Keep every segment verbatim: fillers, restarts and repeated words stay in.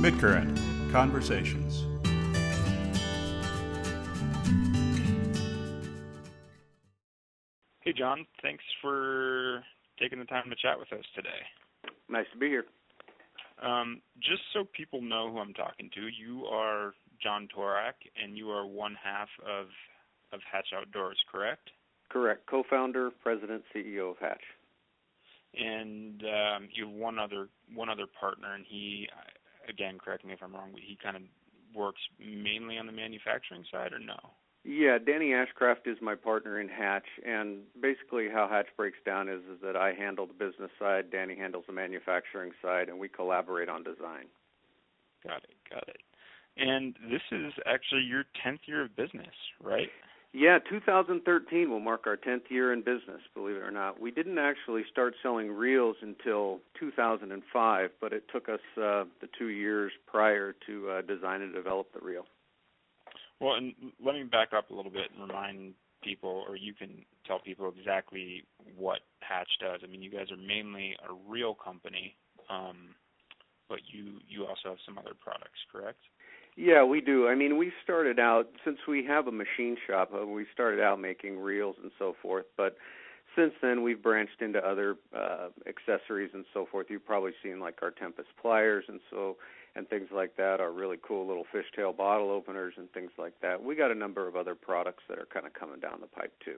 Midcurrent Conversations. Hey, John. Thanks for taking the time to chat with us today. Nice to be here. Um, just so people know who I'm talking to, you are John Torak, and you are one half of, of Hatch Outdoors, correct? Correct. Co-founder, president, C E O of Hatch. And um, you have one other one other partner, and he, again, correct me if I'm wrong, but he kind of works mainly on the manufacturing side, or no? Yeah, Danny Ashcraft is my partner in Hatch, and basically how Hatch breaks down is, is that I handle the business side, Danny handles the manufacturing side, and we collaborate on design. Got it, got it. And this is actually your tenth year of business, right? Yeah, two thousand thirteen will mark our tenth year in business, believe it or not. We didn't actually start selling reels until two thousand five, but it took us uh, the two years prior to uh, design and develop the reel. Well, and let me back up a little bit and remind people, or you can tell people exactly what Hatch does. I mean, you guys are mainly a reel company, um, but you, you also have some other products, correct? Yeah, we do. I mean, we started out, since we have a machine shop, uh, we started out making reels and so forth, but since then we've branched into other uh, accessories and so forth. You've probably seen like our Tempest pliers and so and things like that, our really cool little fishtail bottle openers and things like that. We got a number of other products that are kind of coming down the pipe too.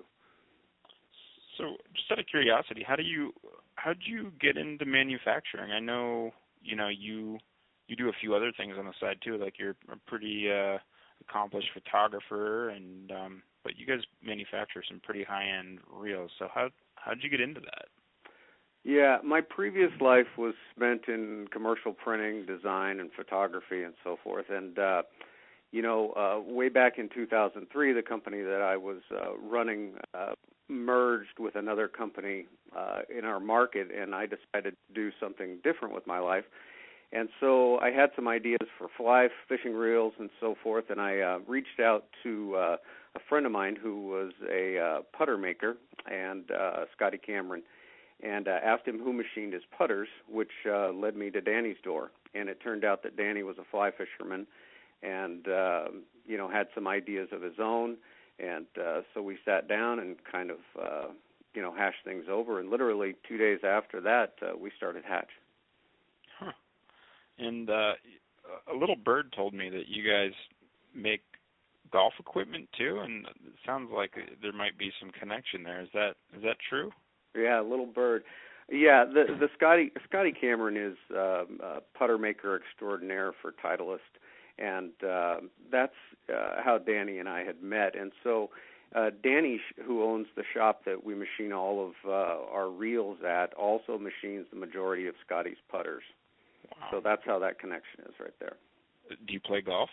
So, just out of curiosity, how do you how do you get into manufacturing? I know you know you you do a few other things on the side too, like you're a pretty uh, accomplished photographer, and um, but you guys manufacture some pretty high-end reels. So how how did you get into that? Yeah, my previous life was spent in commercial printing, design, and photography and so forth. And, uh, you know, uh, way back in two thousand three, the company that I was uh, running uh, merged with another company uh, in our market, and I decided to do something different with my life. And so I had some ideas for fly fishing reels and so forth, and I uh, reached out to uh, a friend of mine who was a uh, putter maker, and uh, Scotty Cameron, and uh, asked him who machined his putters, which uh, led me to Danny's door. And it turned out that Danny was a fly fisherman and, uh, you know, had some ideas of his own. And uh, so we sat down and kind of, uh, you know, hashed things over. And literally two days after that, uh, we started Hatch. Huh. And uh, a little bird told me that you guys make golf equipment too, and it sounds like there might be some connection there. Is that is that true? Yeah, little bird. Yeah, the the Scotty Scotty Cameron is um, a putter maker extraordinaire for Titleist, and uh, that's uh, how Danny and I had met. And so uh, Danny, who owns the shop that we machine all of uh, our reels at, also machines the majority of Scotty's putters. Wow. So that's how that connection is right there. Do you play golf?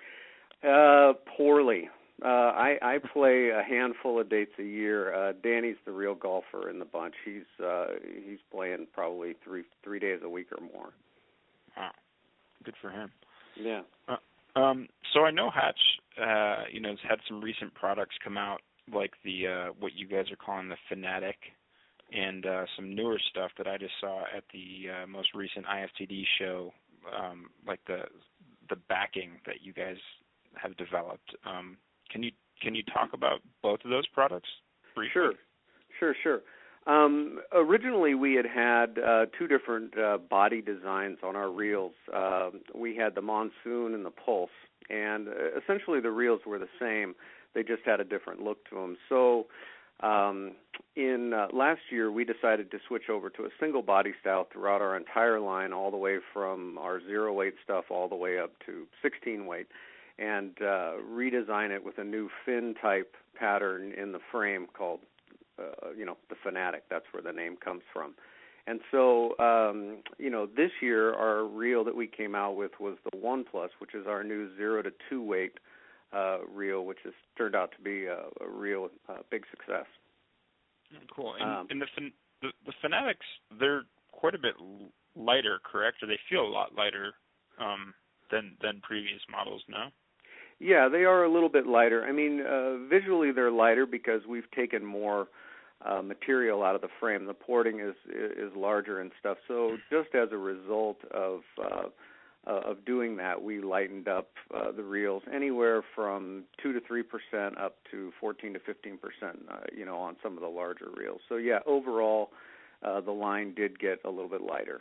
Uh, poorly. Uh, I, I play a handful of dates a year. Uh, Danny's the real golfer in the bunch. He's uh, he's playing probably three three days a week or more. Wow, good for him. Yeah. Uh, um, so I know Hatch, uh, you know, has had some recent products come out, like the uh, what you guys are calling the Fanatic, and uh, some newer stuff that I just saw at the uh, most recent I F T D show, um, like the the backing that you guys have developed. Um, Can you can you talk about both of those products briefly? Sure, sure, sure. Um, originally, we had had uh, two different uh, body designs on our reels. Uh, we had the Monsoon and the Pulse, and uh, essentially the reels were the same. They just had a different look to them. So um, in uh, last year, we decided to switch over to a single body style throughout our entire line, all the way from our zero weight stuff all the way up to sixteen weight. And uh, redesign it with a new fin-type pattern in the frame called, uh, you know, the Fanatic. That's where the name comes from. And so, um, you know, this year our reel that we came out with was the One Plus, which is our new zero to two weight uh, reel, which has turned out to be a, a real uh, big success. Cool. And, Um, and the, the the Fanatics, they're quite a bit lighter, correct? Or they feel a lot lighter um, than than previous models, no? Yeah, they are a little bit lighter. I mean, uh, visually they're lighter because we've taken more uh, material out of the frame. The porting is is larger and stuff. So just as a result of uh, uh, of doing that, we lightened up uh, the reels anywhere from two to three percent up to fourteen to fifteen percent, uh, you know, on some of the larger reels. So yeah, overall, uh, the line did get a little bit lighter.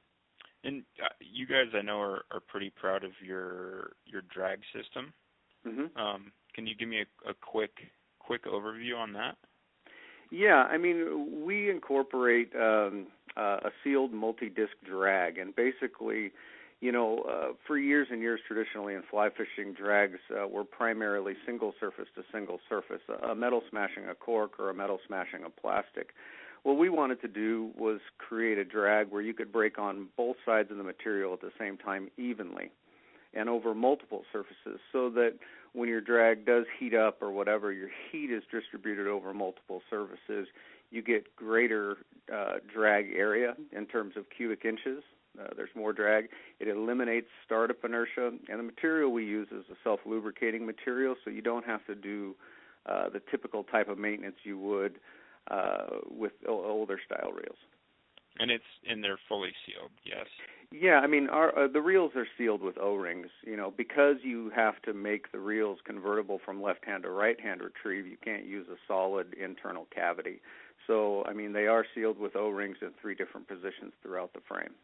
And uh, you guys, I know, are, are pretty proud of your your drag system. Mm-hmm. Um, can you give me a, a quick quick overview on that? Yeah, I mean, we incorporate um, uh, a sealed multi-disc drag, and basically, you know, uh, for years and years, traditionally in fly fishing, drags uh, were primarily single surface to single surface, a metal smashing a cork or a metal smashing a plastic. What we wanted to do was create a drag where you could break on both sides of the material at the same time evenly and over multiple surfaces, so that when your drag does heat up or whatever, your heat is distributed over multiple surfaces. You get greater uh, drag area in terms of cubic inches. Uh, there's more drag. It eliminates startup inertia, and the material we use is a self-lubricating material, so you don't have to do uh, the typical type of maintenance you would uh, with o- older style reels. And it's and they're fully sealed, yes. Yeah, I mean, our, uh, the reels are sealed with O-rings. You know, because you have to make the reels convertible from left-hand to right-hand retrieve, you can't use a solid internal cavity. So, I mean, they are sealed with O-rings in three different positions throughout the frame.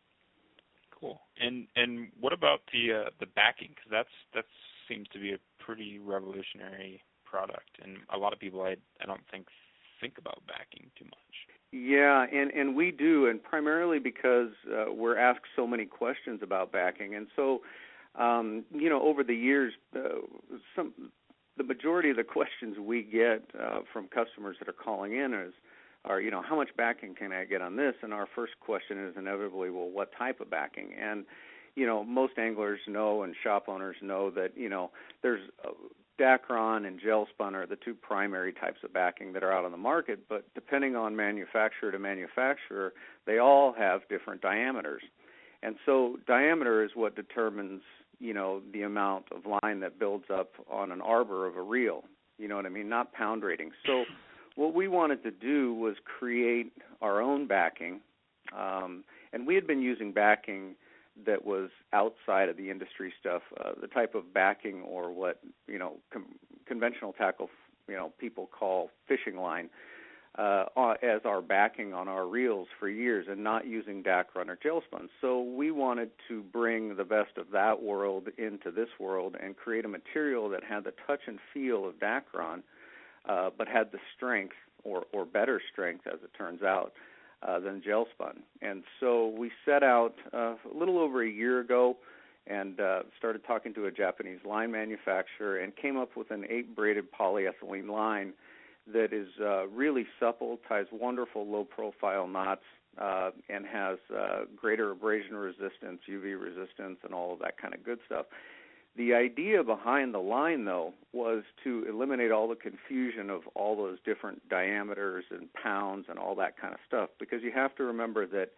Cool. And and what about the uh, the backing? Because that's that seems to be a pretty revolutionary product, and a lot of people I I don't think think about backing too much. Yeah, and, and we do, and primarily because uh, we're asked so many questions about backing. And so, um, you know, over the years, uh, some the majority of the questions we get uh, from customers that are calling in is, are, you know, how much backing can I get on this? And our first question is inevitably, well, what type of backing? And, you know, most anglers know and shop owners know that, you know, there's uh, Dacron and gel spun are the two primary types of backing that are out on the market, but depending on manufacturer to manufacturer, they all have different diameters. And so diameter is what determines, you know, the amount of line that builds up on an arbor of a reel, you know what I mean, not pound rating. So what we wanted to do was create our own backing, um, and we had been using backing that was outside of the industry stuff, uh, the type of backing or what, you know, com- conventional tackle, you know, people call fishing line, uh, as our backing on our reels for years, and not using Dacron or gel spun. So we wanted to bring the best of that world into this world and create a material that had the touch and feel of Dacron, uh, but had the strength or, or better strength, as it turns out, Uh, than gel spun. And so we set out uh, a little over a year ago and uh, started talking to a Japanese line manufacturer and came up with an eight braided polyethylene line that is uh, really supple, ties wonderful low profile knots, uh, and has uh, greater abrasion resistance, U V resistance, and all of that kind of good stuff. The idea behind the line, though, was to eliminate all the confusion of all those different diameters and pounds and all that kind of stuff, because you have to remember that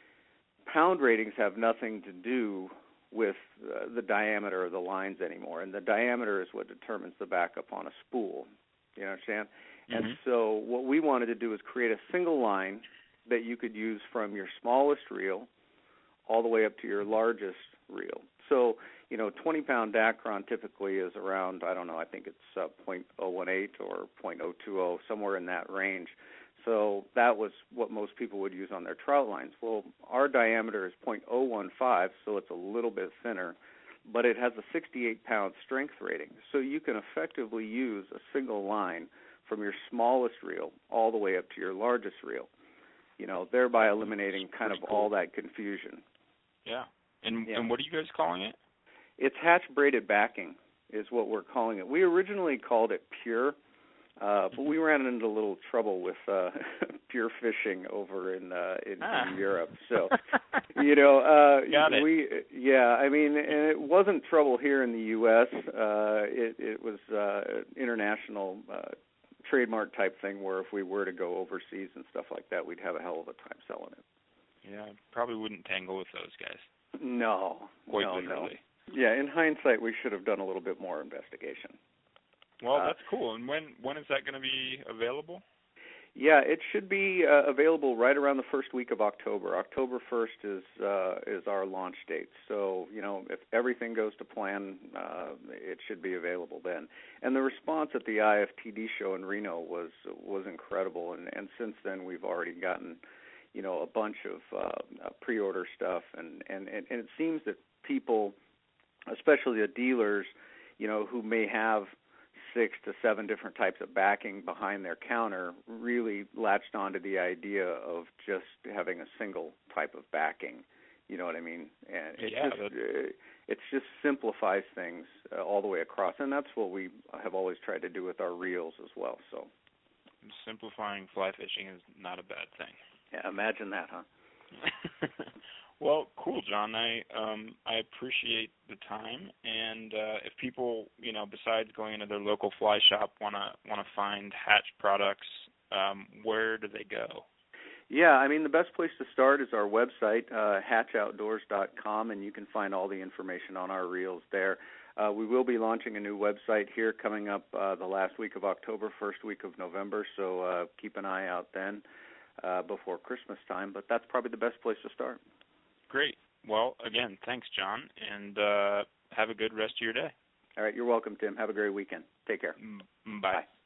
pound ratings have nothing to do with uh, the diameter of the lines anymore, and the diameter is what determines the backup on a spool. You understand? Mm-hmm. And so what we wanted to do is create a single line that you could use from your smallest reel all the way up to your largest reel. So, you know, twenty-pound Dacron typically is around, I don't know, I think it's uh, point oh one eight or point oh two oh, somewhere in that range. So that was what most people would use on their trout lines. Well, our diameter is point oh one five, so it's a little bit thinner, but it has a sixty-eight pound strength rating. So you can effectively use a single line from your smallest reel all the way up to your largest reel, you know, thereby eliminating kind of cool. all that confusion. Yeah. And, yeah. and what are you guys calling it? It's hatch braided backing is what we're calling it. We originally called it Pure, uh, but we ran into a little trouble with uh, pure fishing over in uh, in, ah. in Europe. So, you know, uh, Got it. we yeah, I mean, and it wasn't trouble here in the U S. Uh, it, it was uh, international uh, trademark type thing where if we were to go overseas and stuff like that, we'd have a hell of a time selling it. Yeah, probably wouldn't tangle with those guys. No, Quite no, literally. no. Yeah, in hindsight, we should have done a little bit more investigation. Well, Uh, that's cool. And when when is that going to be available? Yeah, it should be uh, available right around the first week of October. October first is uh, is our launch date. So, you know, if everything goes to plan, uh, it should be available then. And the response at the I F T D show in Reno was was incredible. And, and since then, we've already gotten, you know, a bunch of uh, pre-order stuff. And, and, and it seems that people, especially the dealers, you know, who may have six to seven different types of backing behind their counter, really latched onto the idea of just having a single type of backing. You know what I mean? And it yeah, just uh, it just simplifies things uh, all the way across, and that's what we have always tried to do with our reels as well. So simplifying fly fishing is not a bad thing. Yeah, imagine that, huh? Well, cool, John. I um, I appreciate the time, and uh, if people, you know, besides going into their local fly shop, wanna wanna find Hatch products, um, where do they go? Yeah, I mean, the best place to start is our website, uh, hatch outdoors dot com, and you can find all the information on our reels there. Uh, we will be launching a new website here coming up uh, the last week of October, first week of November, so uh, keep an eye out then uh, before Christmas time, but that's probably the best place to start. Great. Well, again, thanks, John, and uh, have a good rest of your day. All right, you're welcome, Tim. Have a great weekend. Take care. Bye. Bye.